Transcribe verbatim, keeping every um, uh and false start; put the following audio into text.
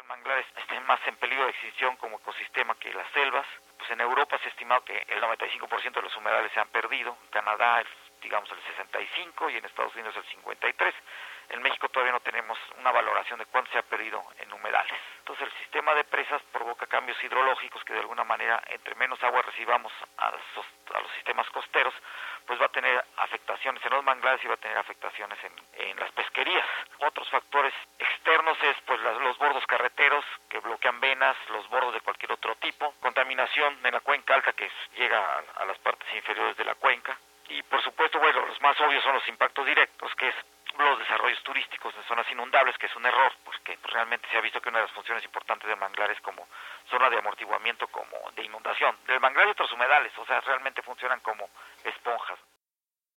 manglares estén más en peligro de extinción como ecosistema que las selvas. Pues en Europa se ha estimado que el noventa y cinco por ciento de los humedales se han perdido, en Canadá digamos el sesenta y cinco por ciento y en Estados Unidos el cincuenta y tres por ciento. En México todavía no tenemos una valoración de cuánto se ha perdido en humedales. Entonces el sistema de presas provoca cambios hidrológicos que de alguna manera, entre menos agua recibamos a los, a los sistemas costeros, pues va a tener afectaciones en los manglares y va a tener afectaciones en, en las pesquerías. Otros factores externos es pues las, los bordos carreteros que bloquean venas, los bordos de cualquier otro tipo, contaminación en la cuenca alta que llega a, a las partes inferiores de la cuenca y por supuesto, bueno, los más obvios son los impactos directos, que es los desarrollos turísticos de zonas inundables, que es un error, porque realmente se ha visto que una de las funciones importantes de manglares como zona de amortiguamiento, como de inundación, del manglar y otros humedales, o sea, realmente funcionan como esponjas.